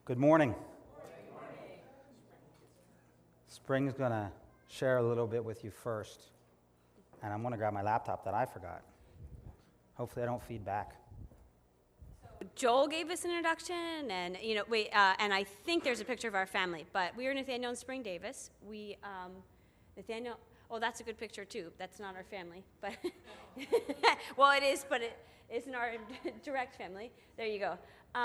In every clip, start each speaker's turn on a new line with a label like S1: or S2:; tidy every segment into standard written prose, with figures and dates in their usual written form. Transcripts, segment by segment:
S1: Good morning. Spring's going to share a little bit with you first, and I'm going to grab my laptop that I forgot. Hopefully I don't feed back.
S2: Joel gave us an introduction, and and I think there's a picture of our family. But we are Nathaniel and Spring Davis. Nathaniel. Oh, that's a good picture too. That's not our family, but well, it is, but it isn't our direct family. There you go.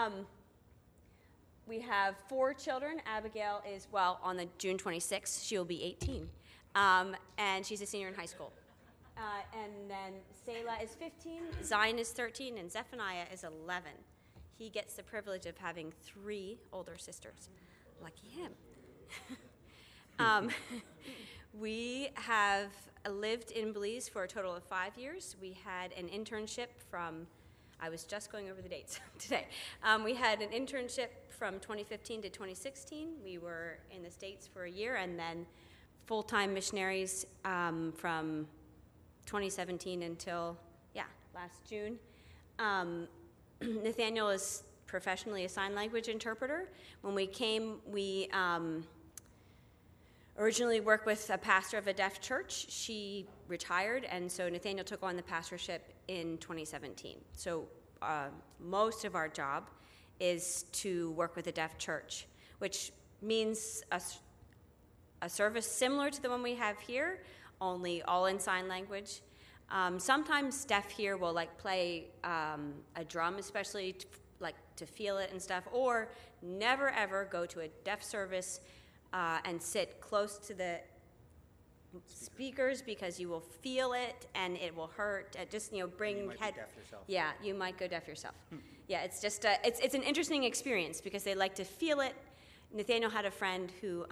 S2: We have 4 children. Abigail is on the June 26th. She will be 18, and she's a senior in high school. And then Selah is 15, Zion is 13, and Zephaniah is 11. He gets the privilege of having 3 older sisters. Lucky him. We have lived in Belize for a total of 5 years. We had an internship I was just going over the dates today. We had an internship from 2015 to 2016. We were in the States for a year, and then full-time missionaries from 2017 until, last June. Nathaniel is professionally a sign language interpreter. When we came, we originally worked with a pastor of a deaf church. She retired, and so Nathaniel took on the pastorship in 2017. So most of our job is to work with a deaf church, which means a service similar to the one we have here, only all in sign language. Sometimes deaf here will play a drum, especially to feel it and stuff, or never ever go to a deaf service and sit close to the speakers because you will feel it and it will hurt. Bring
S1: you might
S2: head.
S1: Be deaf yourself.
S2: Yeah, you might go deaf yourself. Yeah, it's just it's an interesting experience because they like to feel it. Nathaniel had a friend who.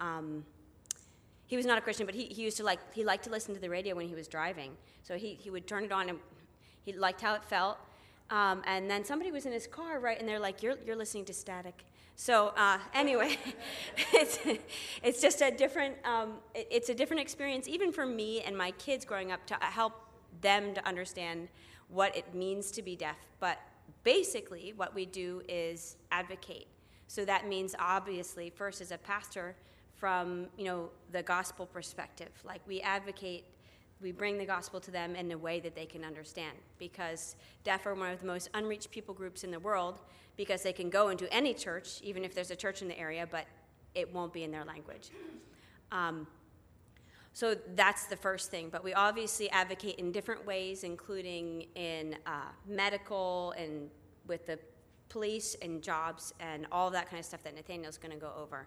S2: He was not a Christian, but he liked to listen to the radio when he was driving. So he would turn it on, and he liked how it felt. And then somebody was in his car, right, and they're like, "You're listening to static." So anyway, it's just a different it's a different experience, even for me and my kids growing up, to help them to understand what it means to be deaf. But basically, what we do is advocate. So that means, obviously, first as a pastor, from the gospel perspective, we advocate, we bring the gospel to them in a way that they can understand, because deaf are one of the most unreached people groups in the world, because they can go into any church, even if there's a church in the area, but it won't be in their language. So that's the first thing, but we obviously advocate in different ways, including in medical and with the police and jobs and all that kind of stuff that Nathaniel's going to go over.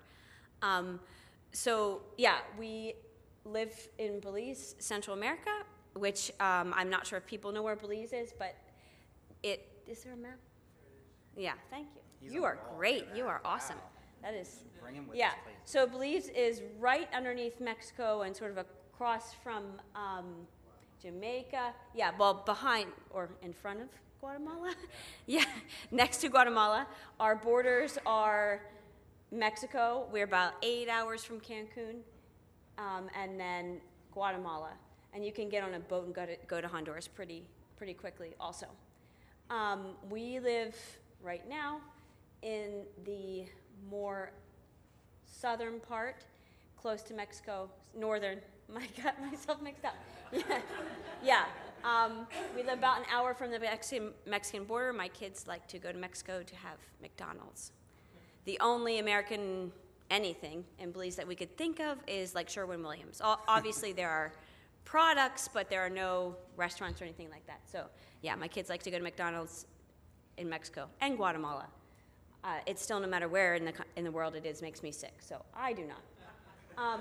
S2: We live in Belize, Central America, which I'm not sure if people know where Belize is, but is there a map? Yeah, thank you. You are great. You are awesome.
S1: Wow.
S2: That is.
S1: Bring him with us, please.
S2: So Belize is right underneath Mexico and sort of across from Jamaica. Yeah, behind or in front of Guatemala. Yeah, next to Guatemala. Our borders are Mexico. We're about 8 hours from Cancun, and then Guatemala. And you can get on a boat and go to Honduras pretty quickly also. We live right now in the more southern part, close to Mexico, northern. I got myself mixed up. Yeah. We live about an hour from the Mexican border. My kids like to go to Mexico to have McDonald's. The only American anything in Belize that we could think of is Sherwin-Williams. Obviously, there are products, but there are no restaurants or anything like that. So, my kids like to go to McDonald's in Mexico and Guatemala. It's still, no matter where in the world it is, makes me sick. So I do not.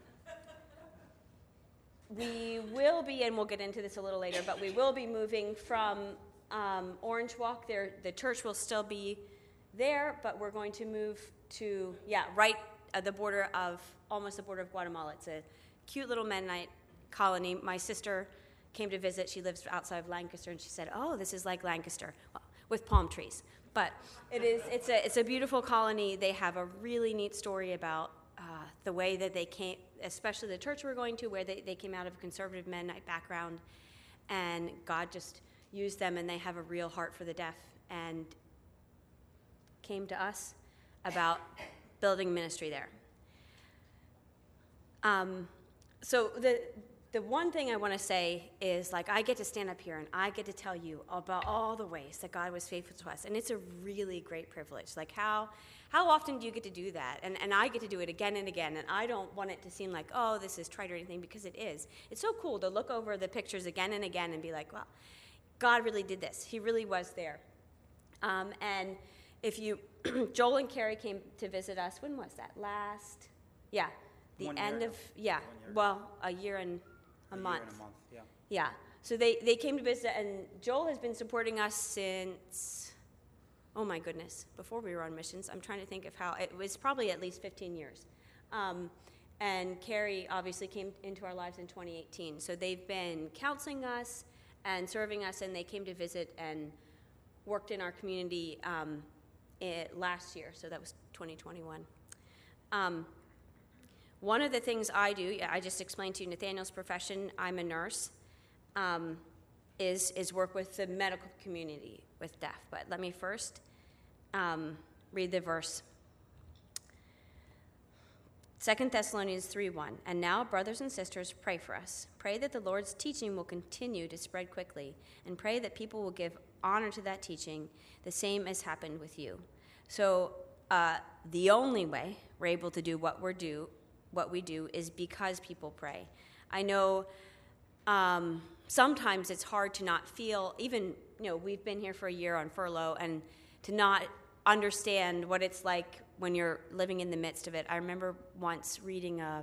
S2: We will be, and we'll get into this a little later, but we will be moving from Orange Walk. The church will still be there, but we're going to move to, right at the border of, almost the border of Guatemala. It's a cute little Mennonite colony. My sister came to visit. She lives outside of Lancaster, and she said, "Oh, this is like Lancaster," with palm trees. But it's a beautiful colony. They have a really neat story about the way that they came, especially the church we're going to, where they came out of a conservative Mennonite background, and God just used them, and they have a real heart for the deaf, and came to us about building ministry there. So the one thing I want to say is, like, I get to stand up here and I get to tell you about all the ways that God was faithful to us, and it's a really great privilege. Like, how often do you get to do that? And I get to do it again and again, and I don't want it to seem like, oh, this is trite or anything, because it is. It's so cool to look over the pictures again and again and be like, well, God really did this. He really was there. And if you, Joel and Carrie came to visit us, when was that? The end of, well, a year and a month. Yeah. So they came to visit, and Joel has been supporting us since, oh my goodness, before we were on missions. I'm trying to think of how, it was probably at least 15 years. And Carrie obviously came into our lives in 2018. So they've been counseling us and serving us, and they came to visit and worked in our community last year, so that was 2021. One of the things I do, I just explained to you Nathaniel's profession, I'm a nurse, is work with the medical community with deaf. But let me first read the verse. 2 Thessalonians 3:1, and now, brothers and sisters, pray for us. Pray that the Lord's teaching will continue to spread quickly, and pray that people will give honor to that teaching, the same as happened with you. So the only way we're able to do what we do is because people pray. I know sometimes it's hard to not feel, even, we've been here for a year on furlough, and to not understand what it's like when you're living in the midst of it. I remember once reading a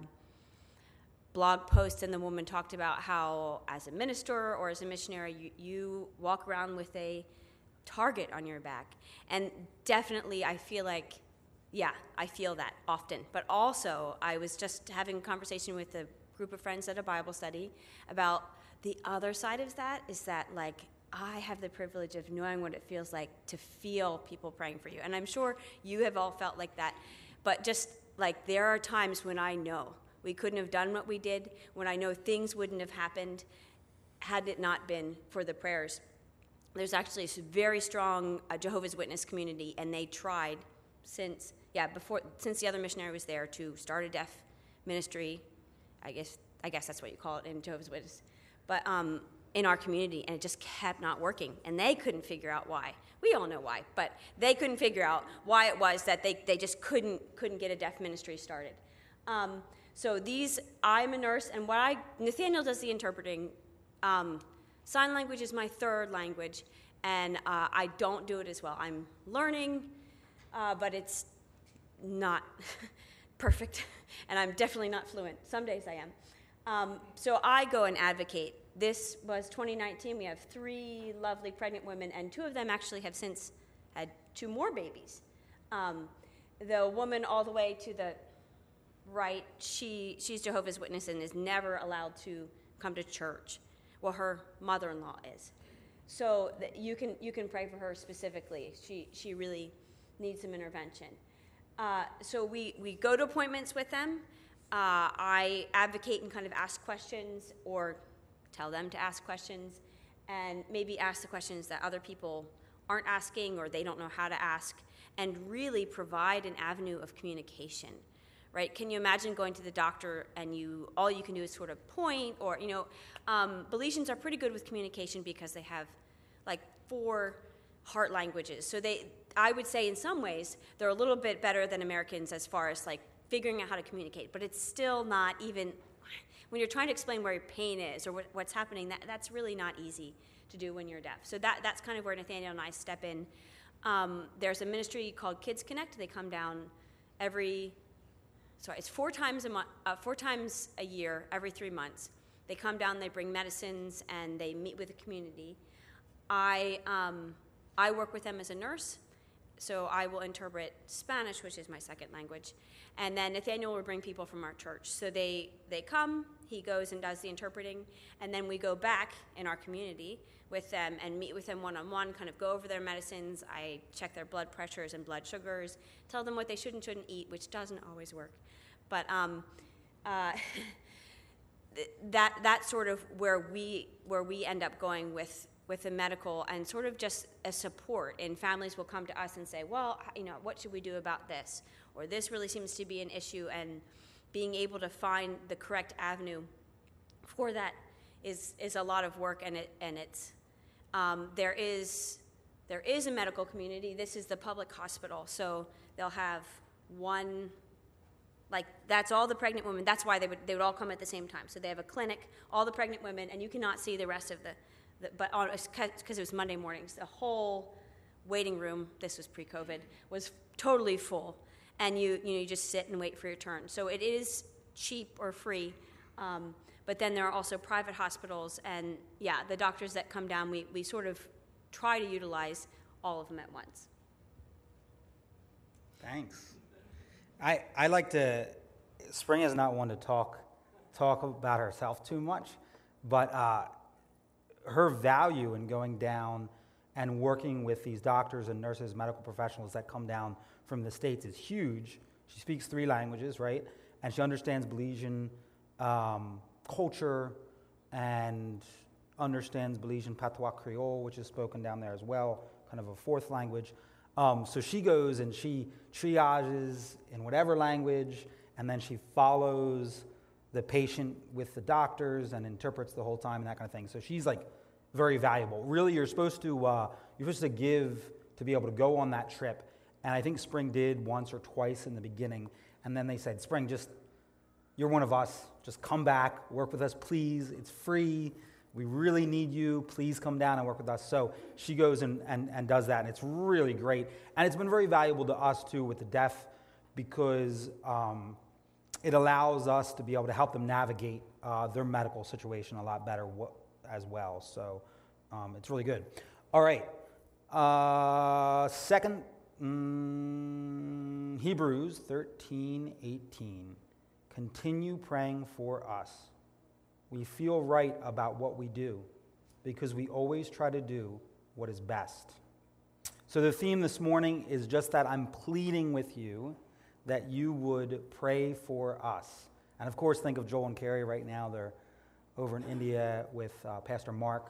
S2: blog post, and the woman talked about how, as a minister or as a missionary, you walk around with a target on your back. And definitely I feel like, I feel that often. But also, I was just having a conversation with a group of friends at a Bible study about the other side of that, is that, like, I have the privilege of knowing what it feels like to feel people praying for you. And I'm sure you have all felt like that. But just, like, there are times when I know we couldn't have done what we did, when I know things wouldn't have happened had it not been for the prayers. There's actually a very strong Jehovah's Witness community, and they tried since the other missionary was there to start a deaf ministry. I guess that's what you call it in Jehovah's Witness. But in our community, and it just kept not working, and they couldn't figure out why. We all know why, but they couldn't figure out why it was that they just couldn't get a deaf ministry started. So I'm a nurse, and Nathaniel does the interpreting. Sign language is my third language, and I don't do it as well. I'm learning, but it's not perfect, and I'm definitely not fluent. Some days I am. So I go and advocate. This was 2019. We have 3 lovely pregnant women, and 2 of them actually have since had 2 more babies. The woman all the way to the right, she's Jehovah's Witness and is never allowed to come to church. Well, her mother-in-law is. So you can pray for her specifically. She really needs some intervention. So we go to appointments with them. I advocate and kind of ask questions, or tell them to ask questions, and maybe ask the questions that other people aren't asking or they don't know how to ask, and really provide an avenue of communication, right? Can you imagine going to the doctor and all you can do is sort of point, or, Belizeans are pretty good with communication because they have like 4 heart languages. So I would say in some ways they're a little bit better than Americans as far as like figuring out how to communicate, but it's still not even, when you're trying to explain where your pain is or what's happening, that's really not easy to do when you're deaf. So that's kind of where Nathaniel and I step in. There's a ministry called Kids Connect. They come down it's 4 times a year, every 3 months. They come down, they bring medicines, and they meet with the community. I work with them as a nurse, so I will interpret Spanish, which is my second language, and then Nathaniel will bring people from our church. So they come, he goes and does the interpreting, and then we go back in our community with them and meet with them one-on-one, kind of go over their medicines. I check their blood pressures and blood sugars, tell them what they should and shouldn't eat, which doesn't always work. But that's sort of where we end up going with with the medical and sort of just a support. And families will come to us and say, well, what should we do about this? Or this really seems to be an issue, and being able to find the correct avenue for that is a lot of work, and it's there is a medical community. This is the public hospital, so they'll have one, like that's all the pregnant women. That's why they would all come at the same time. So they have a clinic, all the pregnant women, and you cannot see the rest of but because it was Monday mornings, the whole waiting room, this was pre-COVID, was totally full, and you just sit and wait for your turn. So it is cheap or free. But then there are also private hospitals, and the doctors that come down, we sort of try to utilize all of them at once.
S1: Thanks. I like to, Spring is not one to talk about herself too much, but her value in going down and working with these doctors and nurses, medical professionals that come down from the States is huge. She speaks 3 languages, right? And she understands Belizean culture and understands Belizean Patois Creole, which is spoken down there as well, kind of a 4th language. So she goes and she triages in whatever language, and then she follows the patient with the doctors and interprets the whole time and that kind of thing. So she's like very valuable. Really, you're supposed to give to be able to go on that trip. And I think Spring did once or twice in the beginning. And then they said, Spring, you're one of us. Just come back, work with us, please. It's free. We really need you. Please come down and work with us. So she goes and does that, and it's really great. And it's been very valuable to us, too, with the deaf, because it allows us to be able to help them navigate their medical situation a lot better as well. So it's really good. All right. Hebrews 13:18. Continue praying for us. We feel right about what we do because we always try to do what is best. So the theme this morning is just that I'm pleading with you that you would pray for us. And of course, think of Joel and Carrie right now. They're over in India with Pastor Mark.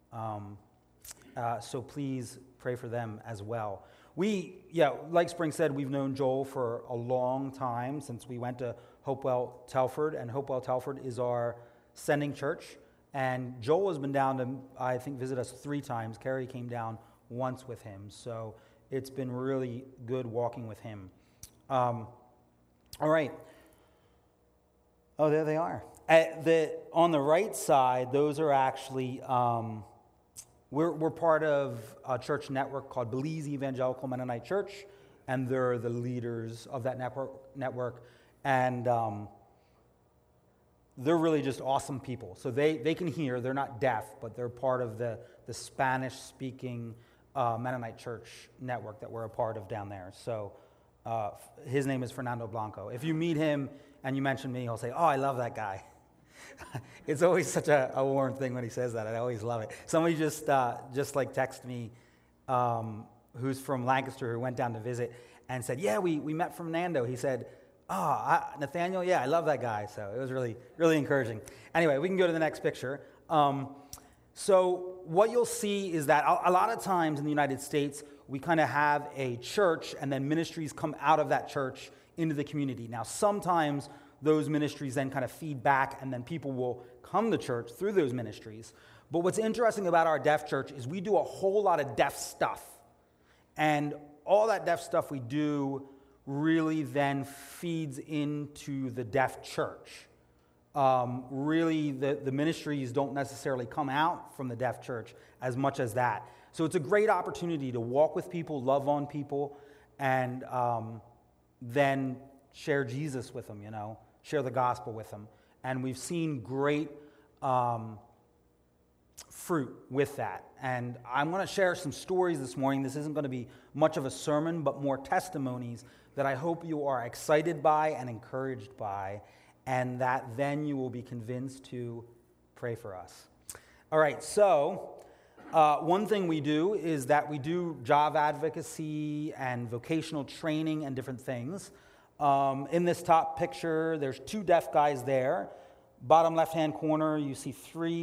S1: So please pray for them as well. Like Spring said, we've known Joel for a long time since we went to Hopewell Telford, and Hopewell Telford is our sending church. And Joel has been down to, I think, visit us 3 times. Carrie came down once with him. So it's been really good walking with him. All right. Oh, there they are. On the right side, those are actually, we're part of a church network called Belize Evangelical Mennonite Church, and they're the leaders of that network. And they're really just awesome people. So they can hear. They're not deaf, but they're part of the Spanish-speaking Mennonite church network that we're a part of down there. So his name is Fernando Blanco. If you meet him and you mention me, he'll say, "Oh, I love that guy." It's always such a warm thing when he says that. I always love it. Somebody just texted me who's from Lancaster, who went down to visit and said, "Yeah, we met Fernando." He said, Nathaniel, yeah, I love that guy. So it was really, really encouraging. Anyway, we can go to the next picture. So what you'll see is that a lot of times in the United States, we kind of have a church, and then ministries come out of that church into the community. Now, sometimes those ministries then kind of feed back, and then people will come to church through those ministries. But what's interesting about our deaf church is we do a whole lot of deaf stuff. And all that deaf stuff we do really then feeds into the deaf church. Really, the ministries don't necessarily come out from the deaf church as much as that. So it's a great opportunity to walk with people, love on people, and then share Jesus with them, share the gospel with them. And we've seen great fruit with that. And I'm going to share some stories this morning. This isn't going to be much of a sermon, but more testimonies that I hope you are excited by and encouraged by, and that then you will be convinced to pray for us. All right, so one thing we do is that we do job advocacy and vocational training and different things. In this top picture, there's 2 deaf guys there. Bottom left-hand corner, you see 3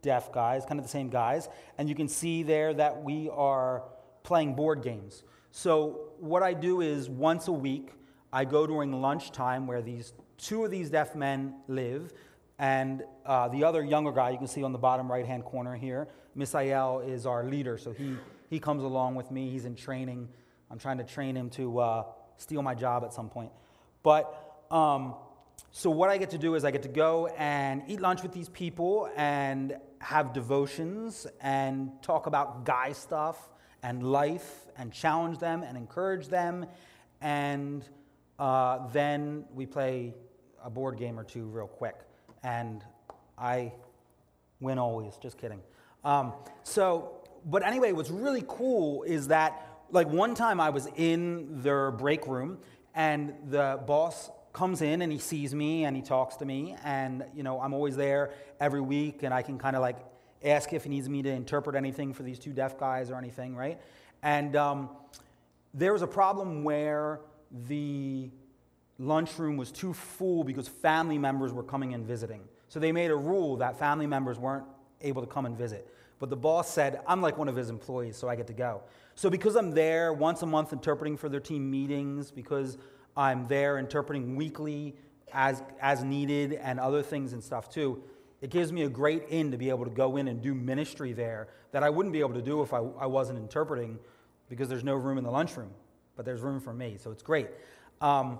S1: deaf guys, kind of the same guys, and you can see there that we are playing board games. So what I do is once a week, I go during lunchtime where two of these deaf men live, and the other younger guy you can see on the bottom right-hand corner here, Misael, is our leader, so he comes along with me. He's in training. I'm trying to train him to steal my job at some point. But so what I get to do is I get to go and eat lunch with these people and have devotions and talk about guy stuff and life and challenge them and encourage them. And then we play a board game or two real quick. And I win always, just kidding. But anyway, what's really cool is that, like, one time I was in their break room, and the boss comes in and he sees me and he talks to me, and I'm always there every week, and I can kind of like ask if he needs me to interpret anything for these two deaf guys or anything, right? And there was a problem where the lunchroom was too full because family members were coming and visiting. So they made a rule that family members weren't able to come and visit. But the boss said, I'm like one of his employees, so I get to go. So because I'm there once a month interpreting for their team meetings, because I'm there interpreting weekly as needed and other things and stuff too, it gives me a great in to be able to go in and do ministry there that I wouldn't be able to do if I wasn't interpreting, because there's no room in the lunchroom, but there's room for me, so it's great. I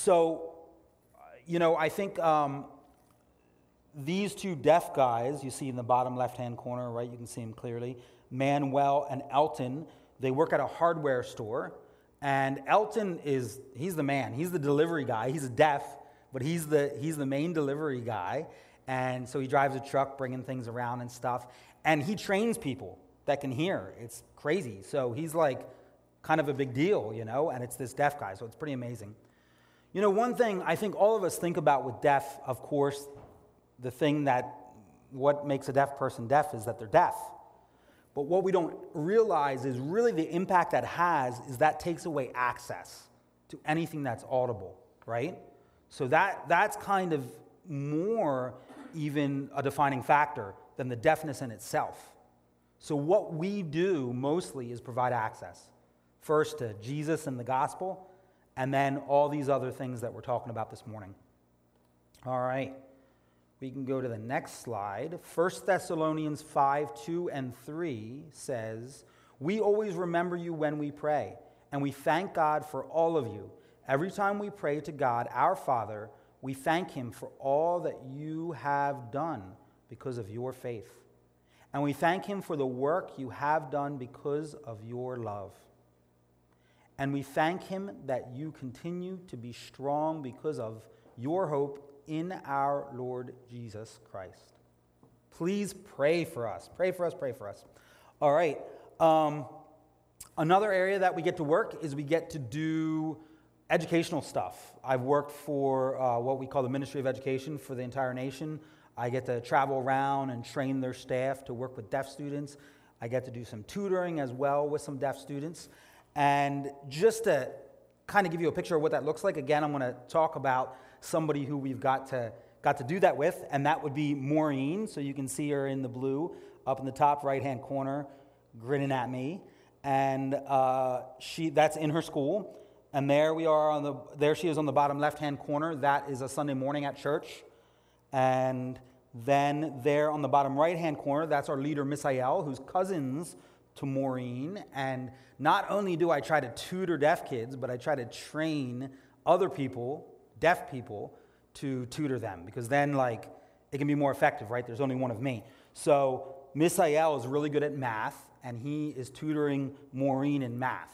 S1: think these two deaf guys, you see in the bottom left-hand corner, right, you can see them clearly, Manuel and Elton, they work at a hardware store, and Elton he's the man, he's the delivery guy, he's deaf, but he's the main delivery guy, and so he drives a truck bringing things around and stuff, and he trains people that can hear. It's crazy, so he's like kind of a big deal, and it's this deaf guy, so it's pretty amazing. One thing I think all of us think about with deaf, of course, what makes a deaf person deaf is that they're deaf. But what we don't realize is really the impact that has is that takes away access to anything that's audible, right? So that's kind of more even a defining factor than the deafness in itself. So what we do mostly is provide access, first to Jesus and the gospel, and then all these other things that we're talking about this morning. All right. We can go to the next slide. 1 Thessalonians 5:2-3 says, "We always remember you when we pray, and we thank God for all of you. Every time we pray to God, our Father, we thank him for all that you have done because of your faith. And we thank him for the work you have done because of your love. And we thank him that you continue to be strong because of your hope in our Lord Jesus Christ." Please pray for us. Pray for us, pray for us. All right. Another area that we get to work is we get to do educational stuff. I've worked for what we call the Ministry of Education for the entire nation. I get to travel around and train their staff to work with deaf students. I get to do some tutoring as well with some deaf students. And just to kind of give you a picture of what that looks like, again, I'm going to talk about somebody who we've got to do that with, and that would be Maureen. So you can see her in the blue up in the top right-hand corner, grinning at me. And that's in her school. And there she is on the bottom left-hand corner. That is a Sunday morning at church. And then there on the bottom right-hand corner, that's our leader, Misael, who's cousins to Maureen. And not only do I try to tutor deaf kids, but I try to train other people, deaf people, to tutor them. Because then, it can be more effective, right? There's only one of me. So Misael is really good at math, and he is tutoring Maureen in math.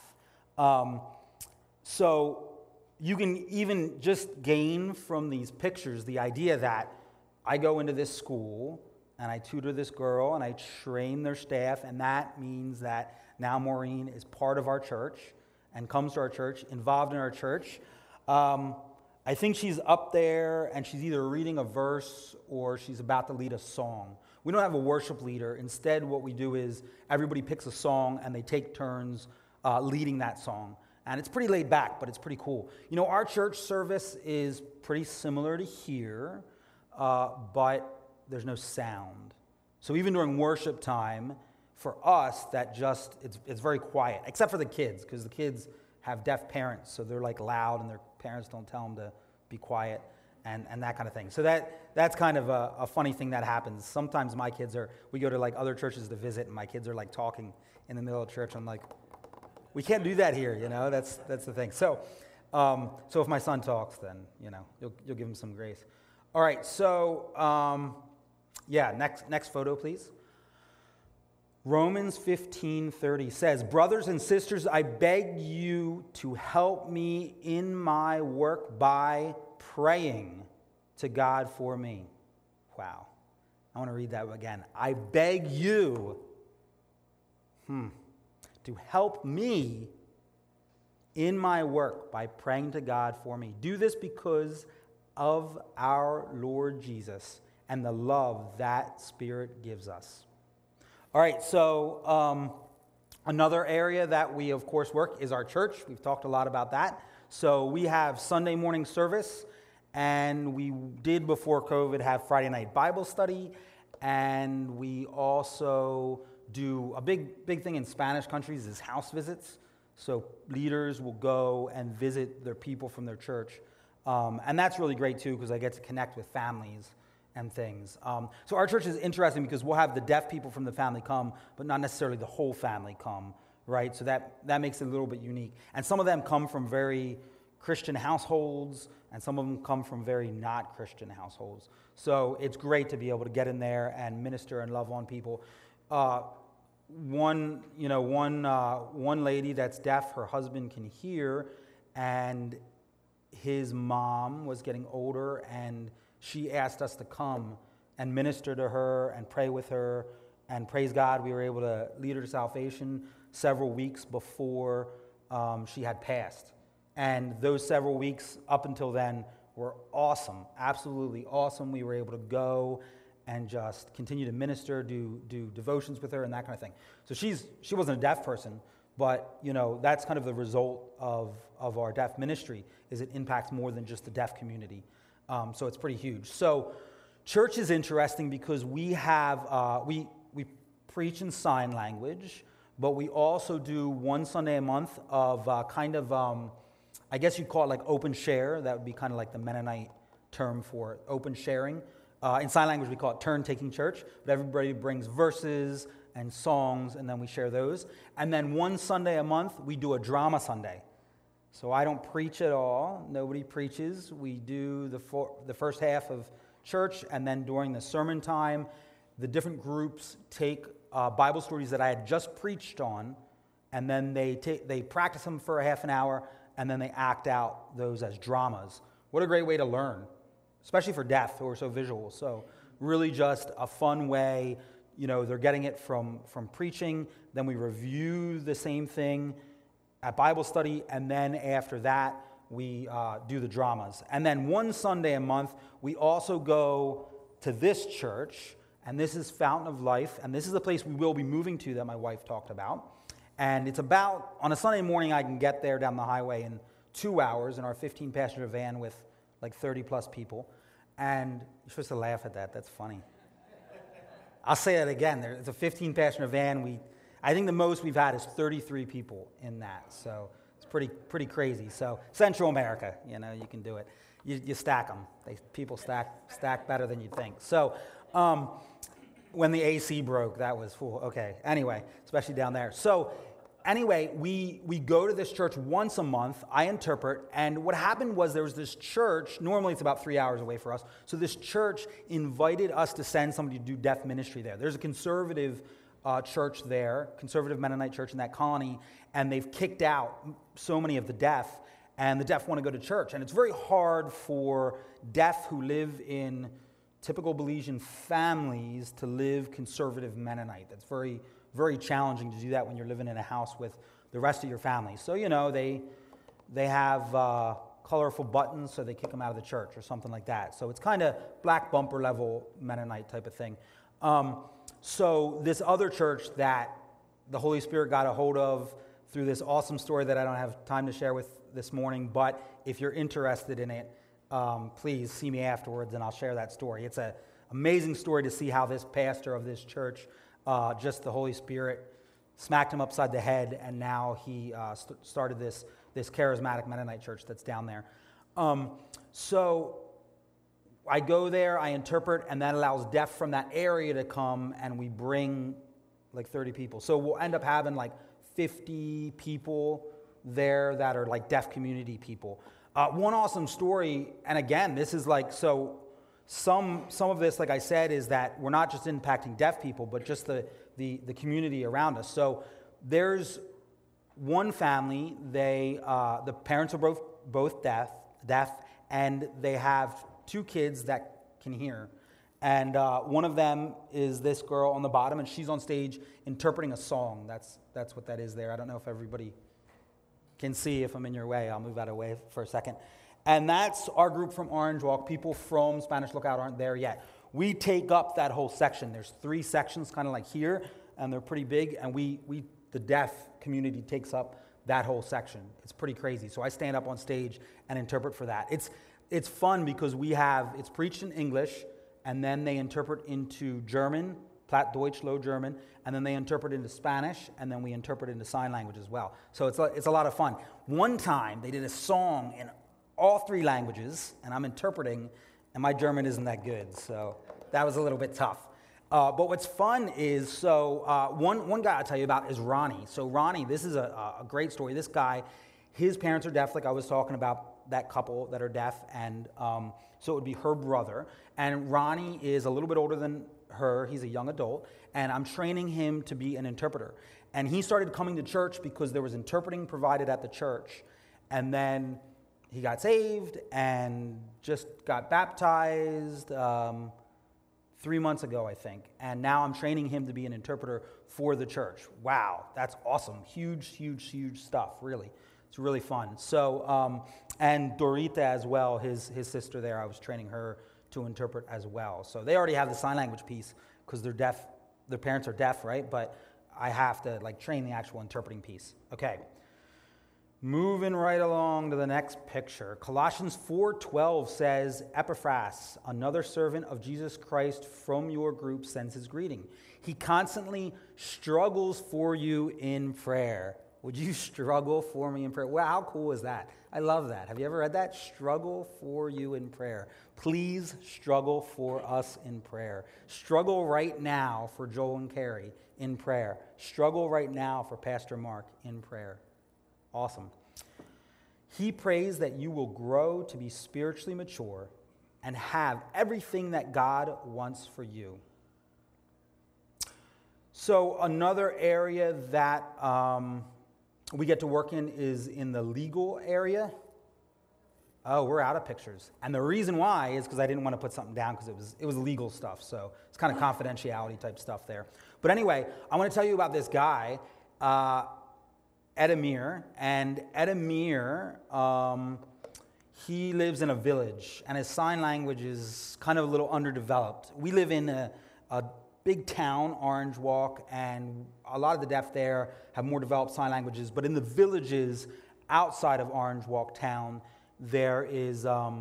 S1: So you can even just gain from these pictures the idea that I go into this school and I tutor this girl and I train their staff, and that means that now Maureen is part of our church and comes to our church, involved in our church. I think she's up there and she's either reading a verse or she's about to lead a song. We don't have a worship leader. Instead, what we do is everybody picks a song and they take turns leading that song. And it's pretty laid back, but it's pretty cool. Our church service is pretty similar to here, but there's no sound. So even during worship time, for us, it's very quiet, except for the kids, because the kids have deaf parents, so they're like loud and their parents don't tell them to be quiet and that kind of thing. So that's kind of a funny thing that happens. Sometimes we go to like other churches to visit and my kids are like talking in the middle of church. I'm like, we can't do that here, that's the thing. So if my son talks, then, you'll give him some grace. All right, so, next photo, please. Romans 15:30 says, "Brothers and sisters, I beg you to help me in my work by praying to God for me." Wow. I want to read that again. I beg you to help me in my work by praying to God for me. Do this because of our Lord Jesus and the love that Spirit gives us. All right, so another area that we, of course, work is our church. We've talked a lot about that. So we have Sunday morning service, and we did, before COVID, have Friday night Bible study, and we also do a big thing in Spanish countries is house visits. So leaders will go and visit their people from their church, and that's really great, too, because I get to connect with families and things. So our church is interesting because we'll have the deaf people from the family come, but not necessarily the whole family come, right? So that makes it a little bit unique. And some of them come from very Christian households, and some of them come from very not Christian households. So it's great to be able to get in there and minister and love on people. One lady that's deaf, her husband can hear, and his mom was getting older, and she asked us to come and minister to her and pray with her, and praise God, we were able to lead her to salvation several weeks before she had passed. And those several weeks up until then were awesome, absolutely awesome. We were able to go and just continue to minister, do devotions with her and that kind of thing. So she wasn't a deaf person, but that's kind of the result of our deaf ministry, is it impacts more than just the deaf community. So it's pretty huge. So church is interesting because we have we preach in sign language, but we also do one Sunday a month of I guess you'd call it like open share. That would be kind of like the Mennonite term for open sharing. In sign language, we call it turn-taking church, but everybody brings verses and songs, and then we share those. And then one Sunday a month, we do a drama Sunday. So I don't preach at all. Nobody preaches. We do the first half of church, and then during the sermon time, the different groups take Bible stories that I had just preached on, and then they practice them for a half an hour, and then they act out those as dramas. What a great way to learn, especially for deaf who are so visual. So really just a fun way. They're getting it from preaching. Then we review the same thing at Bible study, and then after that, we do the dramas. And then one Sunday a month, we also go to this church, and this is Fountain of Life, and this is the place we will be moving to that my wife talked about. And it's about, on a Sunday morning, I can get there down the highway in 2 hours in our 15-passenger van with like 30-plus people. And you're supposed to laugh at that. That's funny. I'll say it again. It's a 15-passenger van. I think the most we've had is 33 people in that. So it's pretty crazy. So Central America, you can do it. You stack them. People stack better than you'd think. So when the AC broke, that was cool. Okay. Anyway, especially down there. So anyway, we go to this church once a month. I interpret. And what happened was there was this church. Normally it's about 3 hours away for us. So this church invited us to send somebody to do deaf ministry there. There's a conservative church there, conservative Mennonite church in that colony, and they've kicked out so many of the deaf, and the deaf want to go to church. And it's very hard for deaf who live in typical Belizean families to live conservative Mennonite. That's very, very challenging to do that when you're living in a house with the rest of your family. So, they have colorful buttons, so they kick them out of the church or something like that. So it's kind of black bumper level Mennonite type of thing. So this other church that the Holy Spirit got a hold of through this awesome story that I don't have time to share with this morning, but if you're interested in it, please see me afterwards and I'll share that story. It's a amazing story to see how this pastor of this church, just the Holy Spirit smacked him upside the head, and now he started this charismatic Mennonite church that's down there. So I go there, I interpret, and that allows deaf from that area to come, and we bring like 30 people. So we'll end up having like 50 people there that are like deaf community people. One awesome story, and again, this is like, so some of this, like I said, is that we're not just impacting deaf people, but just the community around us. So there's one family, the parents are both deaf, and they have 2 kids that can hear. And one of them is this girl on the bottom, and she's on stage interpreting a song. That's what that is there. I don't know if everybody can see. If I'm in your way, I'll move out of the way for a second. And that's our group from Orange Walk. People from Spanish Lookout aren't there yet. We take up that whole section. There's 3 sections, kind of like here, and they're pretty big. And the deaf community takes up that whole section. It's pretty crazy. So I stand up on stage and interpret for that. It's fun because it's preached in English, and then they interpret into German, Plattdeutsch, Low German, and then they interpret into Spanish, and then we interpret into sign language as well. So it's a lot of fun. One time, they did a song in all 3 languages, and I'm interpreting, and my German isn't that good, so that was a little bit tough. But what's fun is, one guy I'll tell you about is Ronnie. So Ronnie, this is a great story. This guy, his parents are deaf, like I was talking about, that couple that are deaf, and so it would be her brother. And Ronnie is a little bit older than her. He's a young adult, and I'm training him to be an interpreter. And he started coming to church because there was interpreting provided at the church. And then he got saved and just got baptized 3 months ago, I think. And now I'm training him to be an interpreter for the church. Wow, that's awesome. Huge, huge, huge stuff, really. It's really fun. So, and Dorita as well, his sister there, I was training her to interpret as well. So they already have the sign language piece because they're deaf. Their parents are deaf, right? But I have to train the actual interpreting piece. Okay. Moving right along to the next picture. Colossians 4:12 says, Epaphras, another servant of Jesus Christ from your group, sends his greeting. He constantly struggles for you in prayer. Would you struggle for me in prayer? Wow, how cool is that? I love that. Have you ever read that? Struggle for you in prayer. Please struggle for us in prayer. Struggle right now for Joel and Carrie in prayer. Struggle right now for Pastor Mark in prayer. Awesome. He prays that you will grow to be spiritually mature and have everything that God wants for you. So another area that we get to work in is in the legal area. Oh, we're out of pictures. And the reason why is because I didn't want to put something down because it was legal stuff. So it's kind of confidentiality type stuff there. But anyway, I want to tell you about this guy, Edamir. And Edamir, he lives in a village, and his sign language is kind of a little underdeveloped. We live in a big town, Orange Walk, and a lot of the deaf there have more developed sign languages. But in the villages outside of Orange Walk town, there is a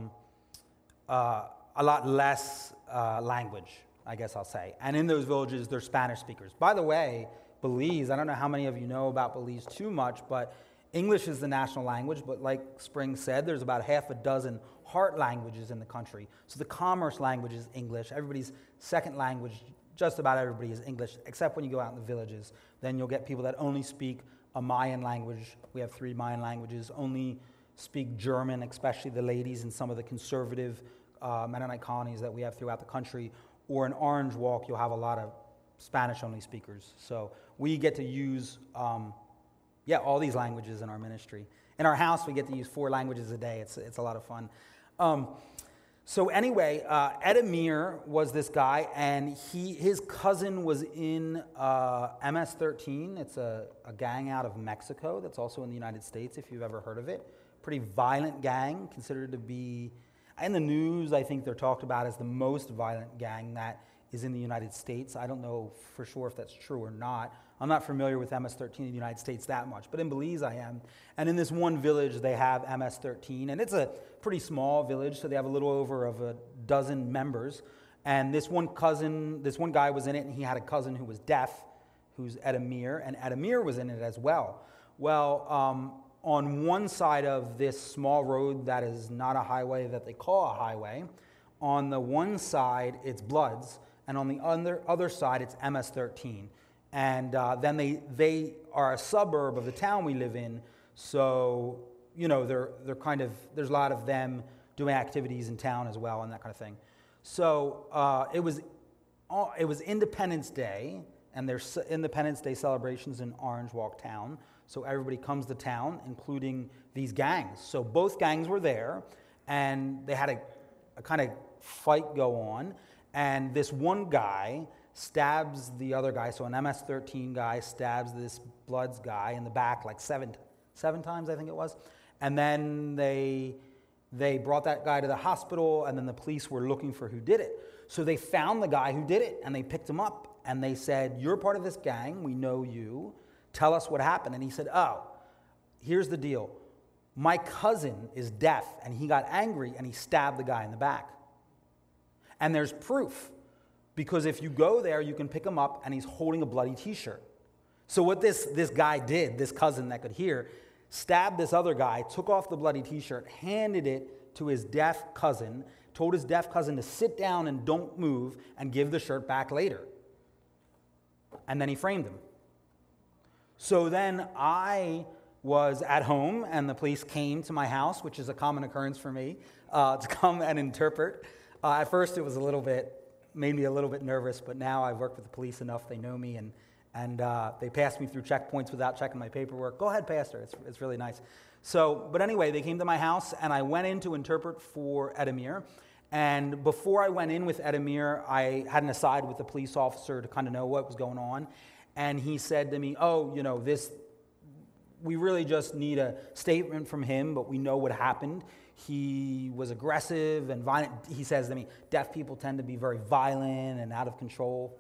S1: lot less language, I guess I'll say. And in those villages, they're Spanish speakers. By the way, Belize, I don't know how many of you know about Belize too much, but English is the national language. But like Spring said, there's about half a dozen heart languages in the country. So the commerce language is English. Everybody's second language, just about everybody, is English, except when you go out in the villages. Then you'll get people that only speak a Mayan language. We have 3 Mayan languages, only speak German, especially the ladies in some of the conservative Mennonite colonies that we have throughout the country. Or in Orange Walk, you'll have a lot of Spanish-only speakers. So we get to use, all these languages in our ministry. In our house, we get to use 4 languages a day. It's a lot of fun. So anyway, Edamir was this guy, and his cousin was in MS-13. It's a gang out of Mexico that's also in the United States, if you've ever heard of it. Pretty violent gang, considered to be, in the news, I think they're talked about as the most violent gang that is in the United States. I don't know for sure if that's true or not. I'm not familiar with MS-13 in the United States that much, but in Belize I am. And in this one village, they have MS-13, and it's a pretty small village, so they have a little over of a dozen members. And this one guy was in it, and he had a cousin who was deaf, who's Edamir, and Edamir was in it as well. Well, on one side of this small road that is not a highway that they call a highway, on the one side it's Bloods, and on the other side it's MS-13. And then they are a suburb of the town we live in, so they're kind of, there's a lot of them doing activities in town as well and that kind of thing. So it was Independence Day, and there's Independence Day celebrations in Orange Walk Town. So everybody comes to town, including these gangs. So both gangs were there, and they had a kind of fight go on. And this one guy stabs the other guy. So an MS-13 guy stabs this Bloods guy in the back like seven times, I think it was. And then they brought that guy to the hospital, and then the police were looking for who did it. So they found the guy who did it, and they picked him up, and they said, "You're part of this gang. We know you. Tell us what happened." And he said, "Oh, here's the deal. My cousin is deaf, and he got angry, and he stabbed the guy in the back." And there's proof, because if you go there, you can pick him up, and he's holding a bloody T-shirt. So what this guy did, this cousin that could hear, stabbed this other guy, took off the bloody T-shirt, handed it to his deaf cousin, told his deaf cousin to sit down and don't move, and give the shirt back later. And then he framed him. So then I was at home, and the police came to my house, which is a common occurrence for me, to come and interpret. At first, it was made me a little bit nervous, but now I've worked with the police enough, they know me, and they passed me through checkpoints without checking my paperwork. Go ahead, Pastor, it's really nice. So, but anyway, they came to my house, and I went in to interpret for Edamir. And before I went in with Edamir, I had an aside with the police officer to kind of know what was going on. And he said to me, we really just need a statement from him, but we know what happened. He was aggressive and violent. He says to me, deaf people tend to be very violent and out of control.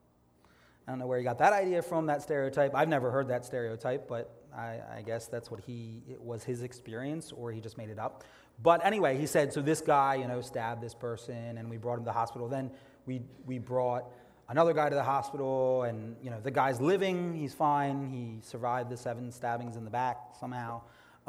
S1: I don't know where he got that idea from, that stereotype. I've never heard that stereotype, but I guess that's what it was his experience, or he just made it up. But anyway, he said, so this guy, stabbed this person, and we brought him to the hospital. Then we brought another guy to the hospital, and, the guy's living, he's fine. He survived the 7 stabbings in the back somehow.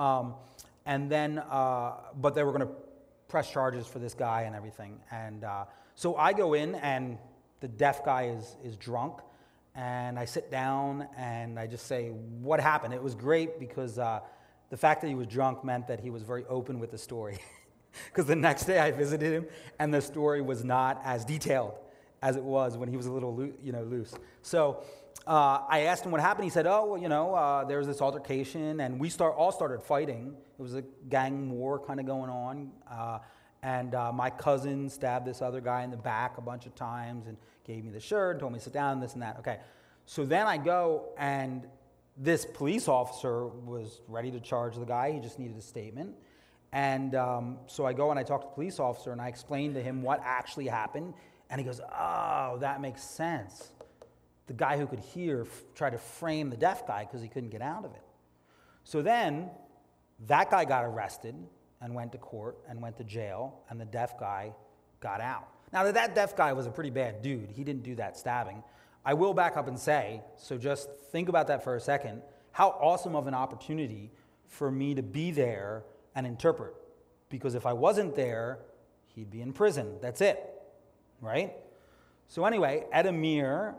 S1: And then, but they were going to press charges for this guy and everything. And so I go in, and the deaf guy is drunk. And I sit down, and I just say, what happened? It was great because the fact that he was drunk meant that he was very open with the story. Because the next day I visited him, and the story was not as detailed as it was when he was a little loose. So I asked him what happened. He said, there was this altercation, and we all started fighting. It was a gang war kind of going on. And my cousin stabbed this other guy in the back a bunch of times and gave me the shirt and told me to sit down, this and that. Okay. So then I go, and this police officer was ready to charge the guy. He just needed a statement. And so I go and I talk to the police officer, and I explain to him what actually happened. And he goes, oh, that makes sense. The guy who could hear tried to frame the deaf guy because he couldn't get out of it. So then that guy got arrested and went to court and went to jail, and the deaf guy got out. Now, that deaf guy was a pretty bad dude. He didn't do that stabbing. I will back up and say, so just think about that for a second, how awesome of an opportunity for me to be there and interpret. Because if I wasn't there, he'd be in prison. That's it, right? So anyway, Edamir,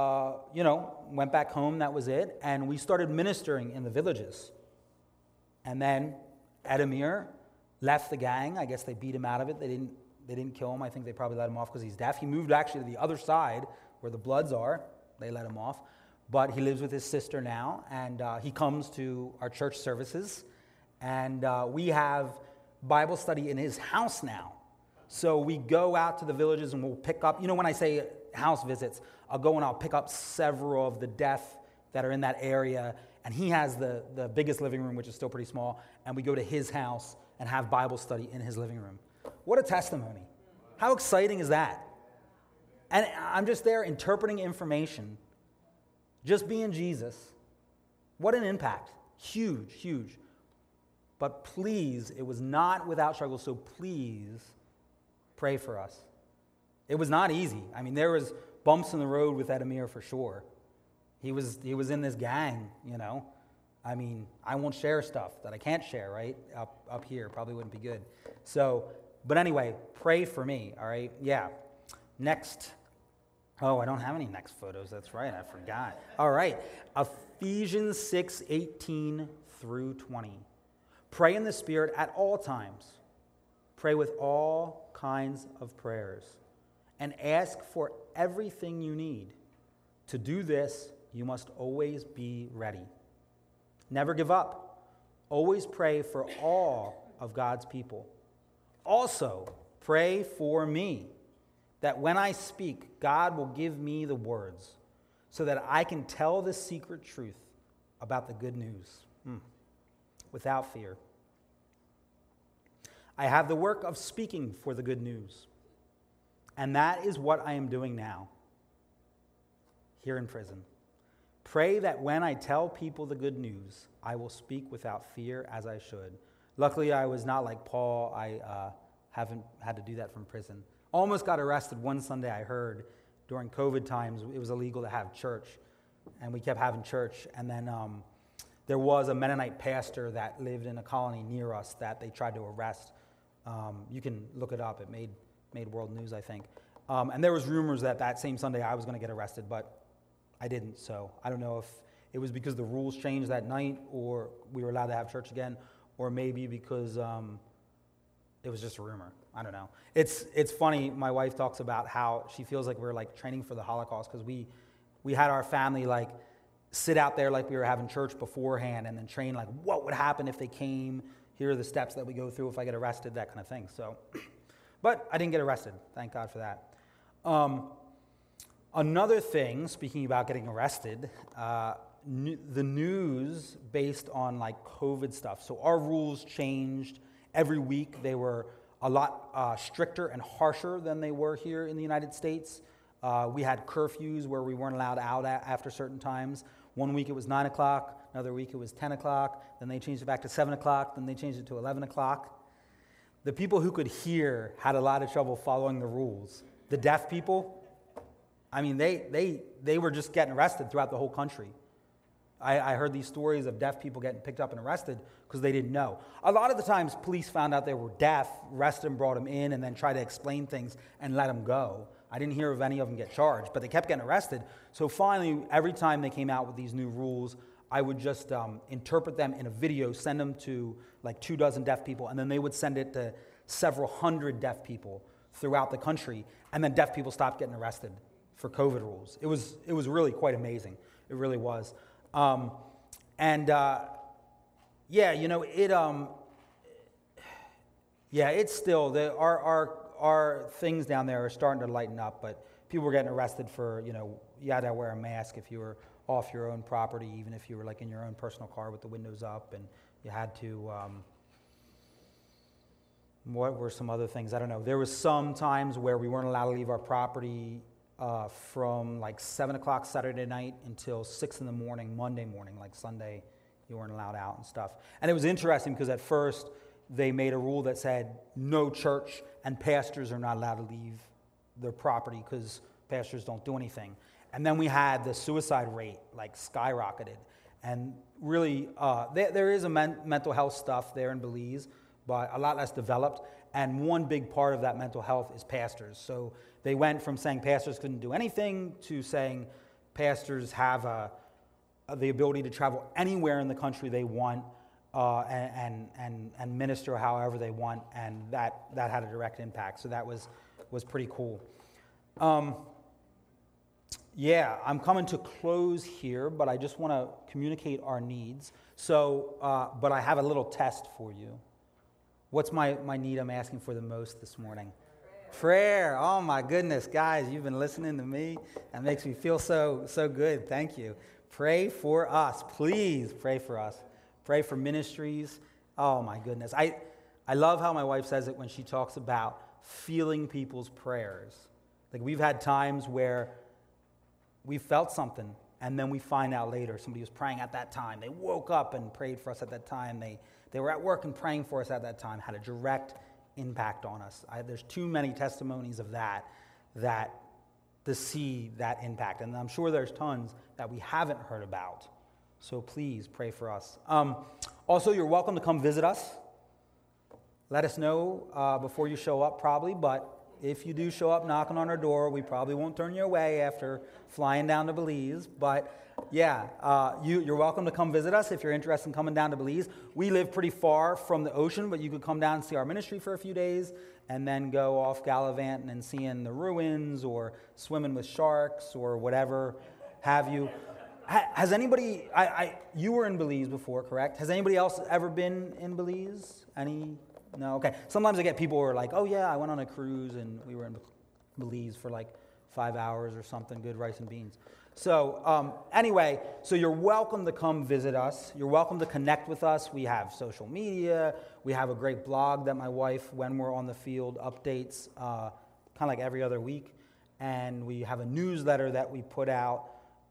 S1: went back home. That was it. And we started ministering in the villages. And then Edamir left the gang. I guess they beat him out of it. They didn't kill him. I think they probably let him off because he's deaf. He moved actually to the other side where the Bloods are. They let him off. But he lives with his sister now, and he comes to our church services. And we have Bible study in his house now. So we go out to the villages, and we'll pick up, when I say house visits, I'll go and I'll pick up several of the deaf that are in that area. And he has the biggest living room, which is still pretty small. And we go to his house and have Bible study in his living room. What a testimony. How exciting is that? And I'm just there interpreting information, just being Jesus. What an impact. Huge, huge. But please, it was not without struggle, so please pray for us. It was not easy. I mean, there was bumps in the road with Ed Amir for sure. He was in this gang, you know. I mean, I won't share stuff that I can't share, right? Up here probably wouldn't be good. So, but anyway, pray for me, all right? Yeah. Next. Oh, I don't have any next photos. That's right. I forgot. All right. Ephesians 6:18 through 20. Pray in the Spirit at all times. Pray with all kinds of prayers. And ask for everything you need. To do this, you must always be ready. Never give up. Always pray for all of God's people. Also, pray for me, that when I speak, God will give me the words, so that I can tell the secret truth about the good news without fear. I have the work of speaking for the good news, and that is what I am doing now, here in prison. Pray that when I tell people the good news, I will speak without fear as I should. Luckily, I was not like Paul. I haven't had to do that from prison. Almost got arrested one Sunday, I heard. During COVID times, it was illegal to have church, and we kept having church. And then there was a Mennonite pastor that lived in a colony near us that they tried to arrest. You can look it up. It made world news, I think. And there was rumors that same Sunday I was going to get arrested, but I didn't. So I don't know if it was because the rules changed that night, or we were allowed to have church again, or maybe because it was just a rumor. I don't know. It's funny. My wife talks about how she feels like we're like training for the Holocaust, because we had our family like sit out there like we were having church beforehand, and then train like what would happen if they came. Here are the steps that we go through if I get arrested, that kind of thing. So, but I didn't get arrested. Thank God for that. Another thing, speaking about getting arrested, the news based on like COVID stuff. So our rules changed every week. They were a lot stricter and harsher than they were here in the United States. We had curfews where we weren't allowed out after certain times. One week it was 9 o'clock, another week it was 10 o'clock, then they changed it back to 7 o'clock, then they changed it to 11 o'clock. The people who could hear had a lot of trouble following the rules. The deaf people, I mean, they were just getting arrested throughout the whole country. I heard these stories of deaf people getting picked up and arrested because they didn't know. A lot of the times, police found out they were deaf, arrested them, brought them in, and then tried to explain things and let them go. I didn't hear of any of them get charged, but they kept getting arrested. So finally, every time they came out with these new rules, I would just interpret them in a video, send them to like 24 deaf people, and then they would send it to several hundred deaf people throughout the country, and then deaf people stopped getting arrested for COVID rules. It was really quite amazing. It really was. It's still, our things down there are starting to lighten up, but people were getting arrested for, you had to wear a mask if you were off your own property, even if you were like in your own personal car with the windows up, and you had to, what were some other things? I don't know. There was some times where we weren't allowed to leave our property from like 7 o'clock Saturday night until 6 in the morning, Monday morning, like Sunday, you weren't allowed out and stuff. And it was interesting because at first they made a rule that said no church and pastors are not allowed to leave their property because pastors don't do anything. And then we had the suicide rate like skyrocketed. And really, there is a mental health stuff there in Belize, but a lot less developed. And one big part of that mental health is pastors. So they went from saying pastors couldn't do anything to saying pastors have the ability to travel anywhere in the country they want and minister however they want, and that had a direct impact. So that was pretty cool. I'm coming to close here, but I just want to communicate our needs. So, but I have a little test for you. What's my need I'm asking for the most this morning? Prayer. Oh my goodness, guys, you've been listening to me. That makes me feel so good. Thank you. Pray for us. Please pray for us. Pray for ministries. Oh my goodness. I love how my wife says it when she talks about feeling people's prayers. Like we've had times where we felt something and then we find out later somebody was praying at that time. They woke up and prayed for us at that time. They were at work and praying for us at that time. Had a direct impact on us. There's too many testimonies of that that to see that impact. And I'm sure there's tons that we haven't heard about. So please pray for us. Also, you're welcome to come visit us. Let us know before you show up, probably. But if you do show up knocking on our door, we probably won't turn you away after flying down to Belize. But yeah, you're welcome to come visit us if you're interested in coming down to Belize. We live pretty far from the ocean, but you could come down and see our ministry for a few days and then go off gallivanting and seeing the ruins or swimming with sharks or whatever have you. Has anybody, you were in Belize before, correct? Has anybody else ever been in Belize? No? Okay. Sometimes I get people who are like, oh yeah, I went on a cruise and we were in Belize for like 5 hours or something, good rice and beans. So anyway, so you're welcome to come visit us. You're welcome to connect with us. We have social media. We have a great blog that my wife, when we're on the field, updates kind of like every other week. And we have a newsletter that we put out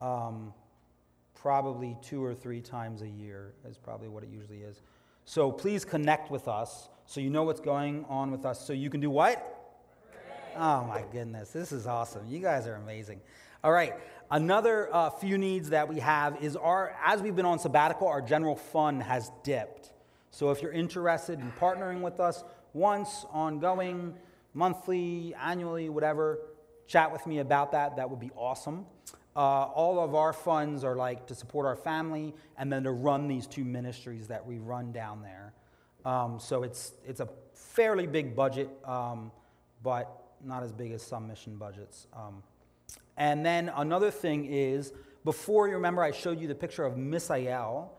S1: probably 2 or 3 times a year is probably what it usually is. So please connect with us so you know what's going on with us so you can do what? Pray. Oh my goodness, this is awesome. You guys are amazing. All right, another few needs that we have is as we've been on sabbatical, our general fund has dipped. So if you're interested in partnering with us once, ongoing, monthly, annually, whatever, chat with me about that. That would be awesome. All of our funds are like to support our family and then to run these 2 ministries that we run down there. So it's a fairly big budget, but not as big as some mission budgets. And then another thing is, before you remember I showed you the picture of Misael.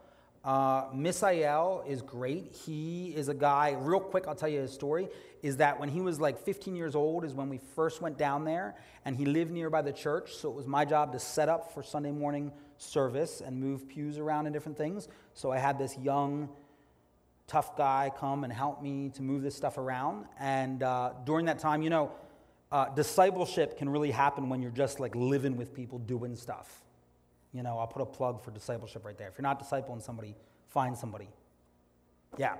S1: Misael is great. He is a guy, real quick I'll tell you his story, is that when he was like 15 years old is when we first went down there, and he lived nearby the church, so it was my job to set up for Sunday morning service and move pews around and different things. So I had this young, tough guy come and help me to move this stuff around. And during that time, discipleship can really happen when you're just like living with people doing stuff. I'll put a plug for discipleship right there. If you're not discipling somebody, find somebody. Yeah.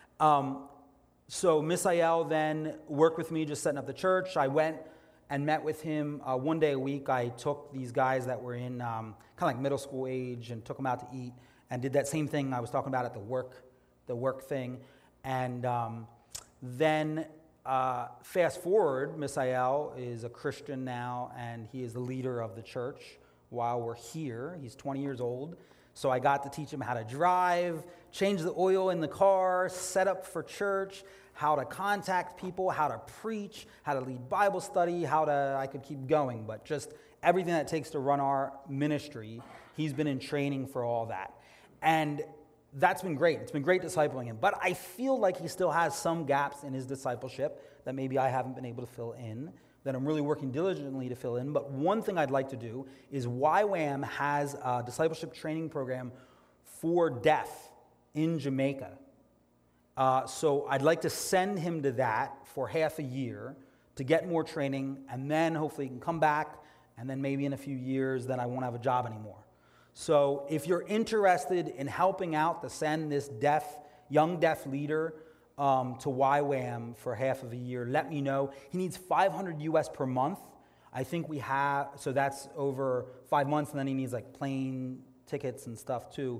S1: So Misael then worked with me just setting up the church. I went and met with him one day a week. I took these guys that were in kind of like middle school age and took them out to eat and did that same thing I was talking about at the work thing. And then fast forward, Misael is a Christian now, and he is the leader of the church while we're here. He's 20 years old. So I got to teach him how to drive, change the oil in the car, set up for church, how to contact people, how to preach, how to lead Bible study, I could keep going, but just everything that it takes to run our ministry, he's been in training for all that. And that's been great. It's been great discipling him. But I feel like he still has some gaps in his discipleship that maybe I haven't been able to fill in, that I'm really working diligently to fill in. But one thing I'd like to do is YWAM has a discipleship training program for deaf in Jamaica. So I'd like to send him to that for half a year to get more training, and then hopefully he can come back, and then maybe in a few years, then I won't have a job anymore. So if you're interested in helping out to send this young deaf leader to YWAM for half of a year, let me know. He needs $500 US per month. I think we have, so that's over 5 months, and then he needs like plane tickets and stuff too.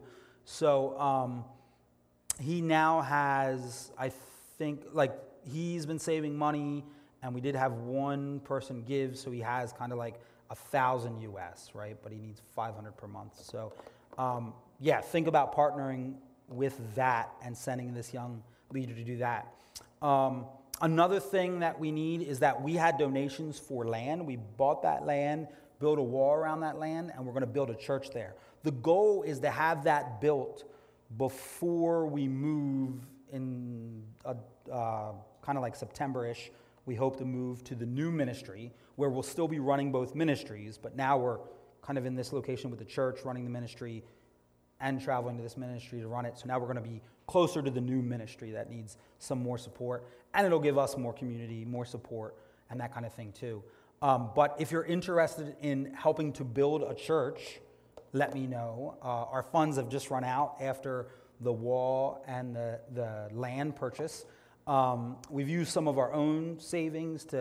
S1: So he now has, I think, like he's been saving money, and we did have one person give, so he has kind of like 1,000 US, right? But he needs 500 per month. So think about partnering with that and sending this young leader to do that. Another thing that we need is that we had donations for land. We bought that land, built a wall around that land, and we're going to build a church there. The goal is to have that built before we move in kind of like September-ish. We hope to move to the new ministry where we'll still be running both ministries, but now we're kind of in this location with the church running the ministry and traveling to this ministry to run it. So now we're going to be closer to the new ministry that needs some more support, and it'll give us more community, more support, and that kind of thing too. But if you're interested in helping to build a church, let me know. Our funds have just run out after the wall and the land purchase. We've used some of our own savings to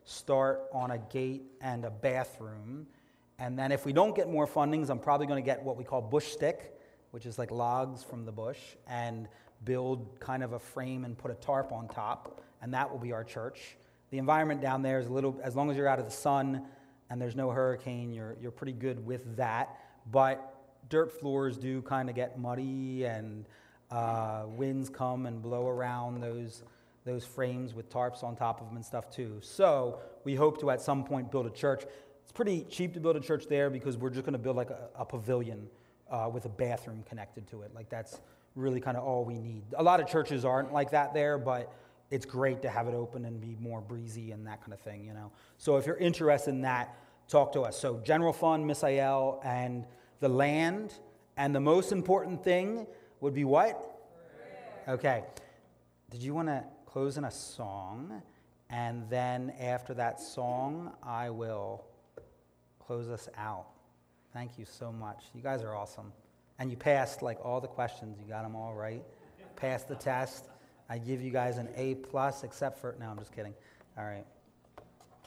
S1: start on a gate and a bathroom. And then if we don't get more fundings, I'm probably going to get what we call bush stick, which is like logs from the bush, and build kind of a frame and put a tarp on top, and that will be our church. The environment down there is a little, as long as you're out of the sun and there's no hurricane, you're pretty good with that. But dirt floors do kind of get muddy, and winds come and blow around those frames with tarps on top of them and stuff too. So we hope to at some point build a church. It's pretty cheap to build a church there because we're just going to build like a pavilion with a bathroom connected to it. Like that's really kind of all we need. A lot of churches aren't like that there, but it's great to have it open and be more breezy and that kind of thing, you know. So if you're interested in that, talk to us. So general fund, Misael, and the land, and the most important thing would be what? Okay. Did you want to close in a song? And then after that song, I will close us out. Thank you so much. You guys are awesome. And you passed like all the questions. You got them all right. Passed the test. I give you guys an A+, except for, no, I'm just kidding. All right.